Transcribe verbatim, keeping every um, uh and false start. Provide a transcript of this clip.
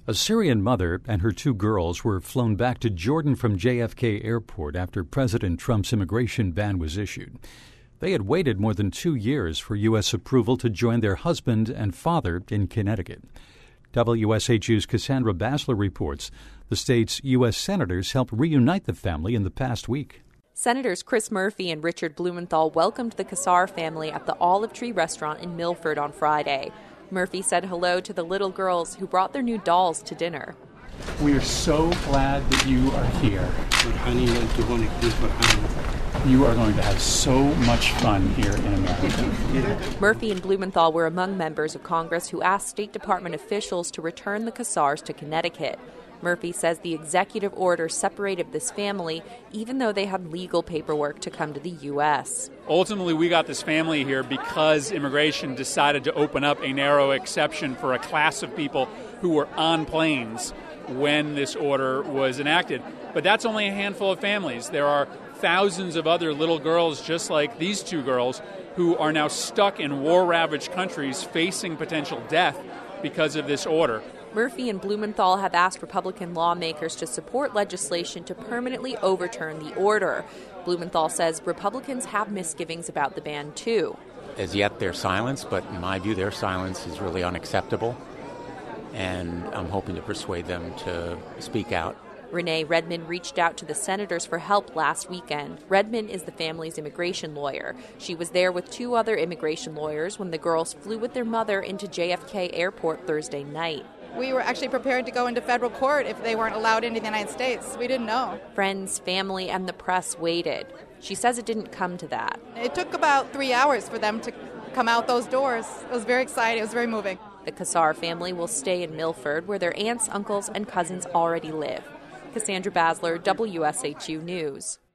A Syrian mother and her two girls were flown back to Jordan from J F K Airport after President Trump's immigration ban was issued. They had waited more than two years for U S approval to join their husband and father in Connecticut. W S H U's Cassandra Basler reports the state's U S senators helped reunite the family in the past week. Senators Chris Murphy and Richard Blumenthal welcomed the Kassar family at the Olive Tree restaurant in Milford on Friday. Murphy said hello to the little girls who brought their new dolls to dinner. We are so glad that you are here. You are going to have so much fun here in America. Murphy and Blumenthal were among members of Congress who asked State Department officials to return the Kassars to Connecticut. Murphy says the executive order separated this family, even though they had legal paperwork to come to the U S. Ultimately, we got this family here because immigration decided to open up a narrow exception for a class of people who were on planes when this order was enacted. But that's only a handful of families. There are thousands of other little girls just like these two girls who are now stuck in war-ravaged countries facing potential death because of this order. Murphy and Blumenthal have asked Republican lawmakers to support legislation to permanently overturn the order. Blumenthal says Republicans have misgivings about the ban, too. As yet, they're silenced, but in my view, their silence is really unacceptable, and I'm hoping to persuade them to speak out. Renee Redmond reached out to the senators for help last weekend. Redmond is the family's immigration lawyer. She was there with two other immigration lawyers when the girls flew with their mother into J F K Airport Thursday night. We were actually prepared to go into federal court if they weren't allowed into the United States. We didn't know. Friends, family, and the press waited. She says it didn't come to that. It took about three hours for them to come out those doors. It was very exciting. It was very moving. The Kassar family will stay in Milford, where their aunts, uncles, and cousins already live. Cassandra Basler, W S H U News.